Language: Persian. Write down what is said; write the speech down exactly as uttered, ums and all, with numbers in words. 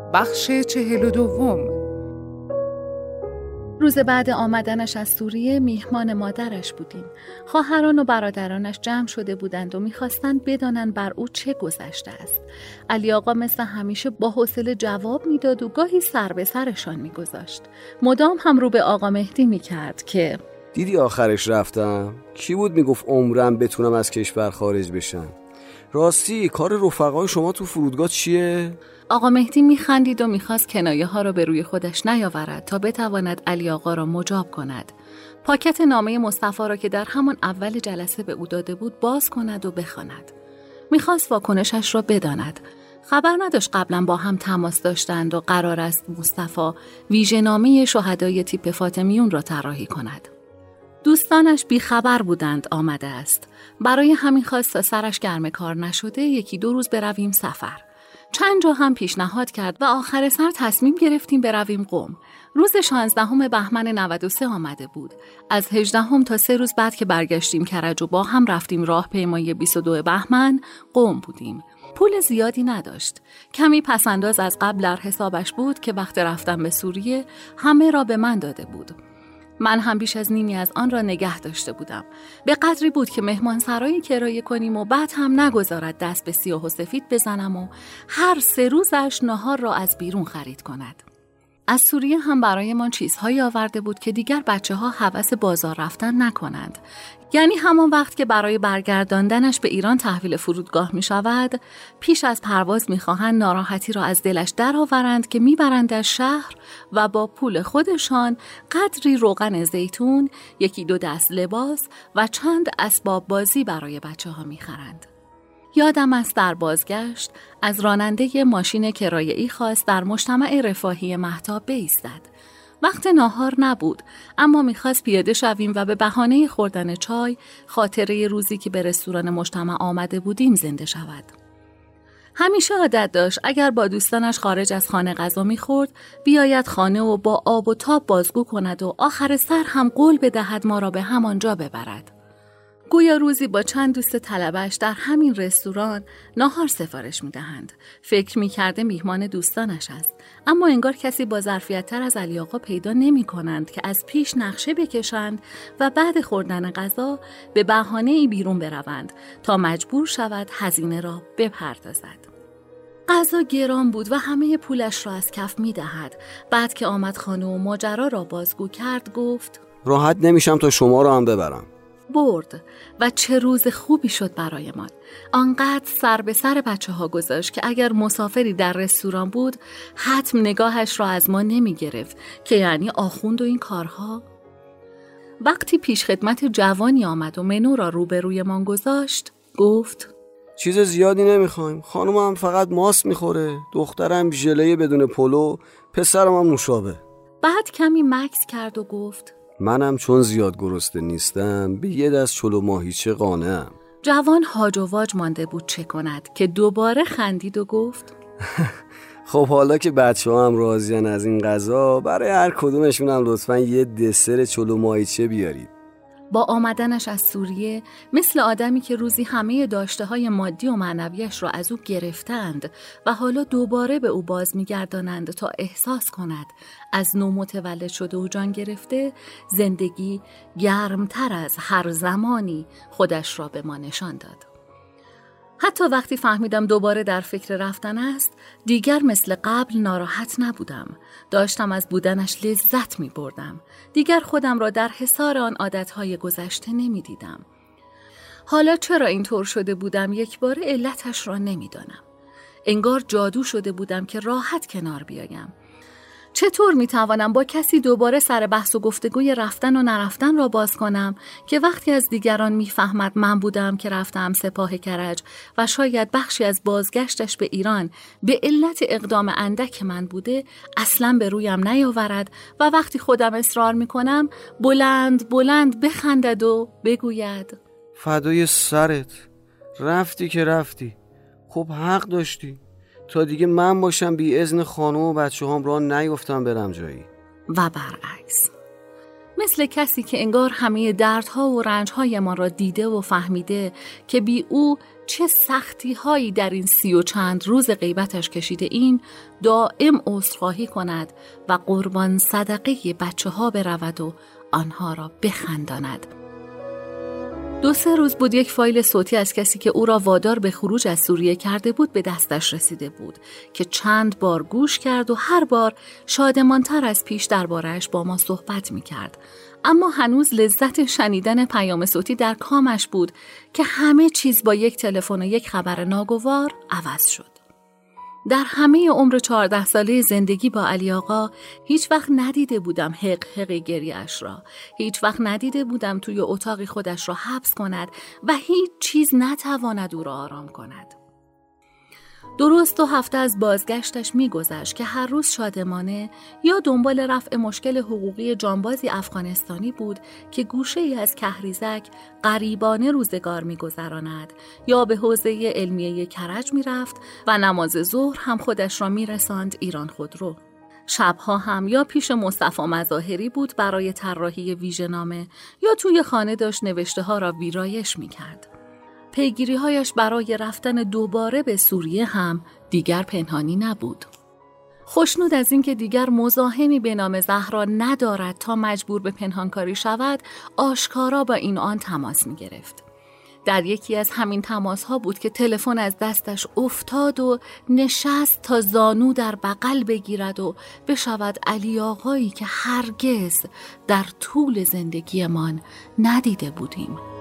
بخش چهل و دوم. روز بعد آمدنش از سوریه میهمان مادرش بودیم. خواهران و برادرانش جمع شده بودند و میخواستند بدانند بر او چه گذشته است. علی آقا مثل همیشه با حوصله جواب میداد و گاهی سر به سرشان میگذاشت. مدام هم رو به آقا مهدی میکرد که دیدی آخرش رفتم؟ کی بود میگفت عمرم بتونم از کشور خارج بشم؟ راستی کار رفقای شما تو فرودگاه چیه؟ آقا مهدی میخندید و میخواست کنایه ها را به روی خودش نیاورد تا بتواند علی آقا را مجاب کند. پاکت نامه مصطفی را که در همان اول جلسه به او داده بود باز کند و بخواند. میخواست واکنشش را بداند. خبر نداشت قبلا با هم تماس داشتند و قرار است مصطفی ویژه‌نامه شهدای تیپ فاطمیون را طراحی کند. دوستانش بیخبر بودند آمده است. برای همین خواست تا سرش گرم کار نشده یکی دو روز برویم سفر. چند جا هم پیشنهاد کرد و آخر سر تصمیم گرفتیم برویم قم. روز شانزدهم بهمن نود و سه آمده بود. از هجدهم تا سه روز بعد که برگشتیم کرج و با هم رفتیم راهپیمایی بیست و دو بهمن قم بودیم. پول زیادی نداشت. کمی پسنداز از قبل در حسابش بود که وقت رفتن به سوریه همه را به من داده بود. من هم بیش از نیمی از آن را نگه داشته بودم. به قدری بود که مهمان سرایی کرایه کنیم و بعد هم نگذارد دست به سیاه و سفید بزنم و هر سه روزش نهار را از بیرون خرید کند. از سوریه هم برای من چیزهایی آورده بود که دیگر بچه ها هوس بازار رفتن نکنند. یعنی همان وقت که برای برگرداندنش به ایران تحویل فرودگاه می شود، پیش از پرواز می خواهند ناراحتی را از دلش درآورند که می برندش شهر و با پول خودشان قدری روغن زیتون، یکی دو دست لباس و چند اسباب بازی برای بچه ها می خرند. یادم است در بازگشت از راننده ماشین کرایه‌ای خواست در مجتمع رفاهی مهتاب بایستد. وقت ناهار نبود، اما میخواست پیاده شویم و به بهانه خوردن چای خاطره روزی که به رستوران مجتمع آمده بودیم زنده شود. همیشه عادت داشت اگر با دوستانش خارج از خانه غذا میخورد بیاید خانه و با آب و تاب بازگو کند و آخر سر هم قول بدهد ما را به همانجا ببرد. گویا روزی با چند دوست طلبش در همین رستوران ناهار سفارش می‌دهند. فکر می‌کرده میهمان دوستانش است، اما انگار کسی با ظرفیت‌تر از علی آقا پیدا نمی‌کنند که از پیش نقشه بکشند و بعد خوردن غذا به بهانه‌ای بیرون بروند تا مجبور شود هزینه را بپردازد. غذا گران بود و همه پولش را از کف می‌دهد. بعد که آمد خانه و ماجرا را بازگو کرد گفت: راحت نمیشم تا شما را هم ببرم. برد و چه روز خوبی شد برایمان. آنقدر سر به سر بچه ها گذاشت که اگر مسافری در رستوران بود حتم نگاهش را از ما نمی گرفت که یعنی آخوند و این کارها. وقتی پیش خدمت جوانی آمد و منو را روبروی من گذاشت گفت: چیز زیادی نمیخوایم، خانومم فقط ماست میخوره، دخترم ژله بدون پلو، پسرم هم نوشابه. بعد کمی مکث کرد و گفت: منم چون زیاد گرسنه نیستم به یه دست چلو ماهیچه قانعم. جوان هاج و واج مانده بود چه کند که دوباره خندید و گفت: خب حالا که بچه ها هم راضیان از این غذا، برای هر کدومشون هم لطفاً یه دسر چلو ماهیچه بیارید. با آمدنش از سوریه مثل آدمی که روزی همه داشته های مادی و معنویش را از او گرفتند و حالا دوباره به او باز می‌گردانند تا احساس کند از نو متولد شده و جان گرفته، زندگی گرمتر از هر زمانی خودش را به ما نشان داد. حتی وقتی فهمیدم دوباره در فکر رفتن است، دیگر مثل قبل ناراحت نبودم. داشتم از بودنش لذت می بردم. دیگر خودم را در حصار آن عادتهای گذشته نمی دیدم. حالا چرا اینطور شده بودم یک بار علتش را نمی دانم. انگار جادو شده بودم که راحت کنار بیایم. چطور می توانم با کسی دوباره سر بحث و گفتگوی رفتن و نرفتن را باز کنم که وقتی از دیگران می فهمد من بودم که رفتم سپاه کرج و شاید بخشی از بازگشتش به ایران به علت اقدام اندک من بوده اصلا به رویم نیاورد و وقتی خودم اصرار می کنم بلند بلند بخندد و بگوید: فدای سرت، رفتی که رفتی، خب حق داشتی، تا دیگه من باشم بی اذن خانم و بچه هم را نیفتم برم جایی. و برعکس. مثل کسی که انگار همه دردها و رنجهای ما را دیده و فهمیده که بی او چه سختی هایی در این سی و چند روز غیبتش کشیده این دائم عذرخواهی کند و قربان صدقه بچه ها برود و آنها را بخنداند. دو سه روز بود یک فایل صوتی از کسی که او را وادار به خروج از سوریه کرده بود به دستش رسیده بود که چند بار گوش کرد و هر بار شادمانتر از پیش درباره‌اش با ما صحبت می کرد. اما هنوز لذت شنیدن پیام صوتی در کامش بود که همه چیز با یک تلفن و یک خبر ناگوار عوض شد. در همه عمر چهارده ساله زندگی با علی آقا هیچ وقت ندیده بودم حق حق گریه‌اش را. هیچ وقت ندیده بودم توی اتاقی خودش را حبس کند و هیچ چیز نتواند او را آرام کند. درست دو هفته از بازگشتش می‌گذشت که هر روز شادمانه یا دنبال رفع مشکل حقوقی جانبازی افغانستانی بود که گوشه‌ای از کهریزک غریبانه روزگار می‌گذراند یا به حوزه علمیه کرج می‌رفت و نماز ظهر هم خودش را می‌رساند ایران خودرو. شبها هم یا پیش مصطفی مظاهری بود برای طراحی ویژه‌نامه یا توی خانه داشت نوشته‌ها را ویرایش می‌کرد. پیگیری‌هایش برای رفتن دوباره به سوریه هم دیگر پنهانی نبود. خوشنود از این که دیگر مزاحمی به نام زهرا ندارد تا مجبور به پنهانکاری شود، آشکارا با این آن تماس می‌گرفت. در یکی از همین تماس‌ها بود که تلفن از دستش افتاد و نشست تا زانو در بغل بگیرد و بشود علی آقایی که هرگز در طول زندگیمان ندیده بودیم.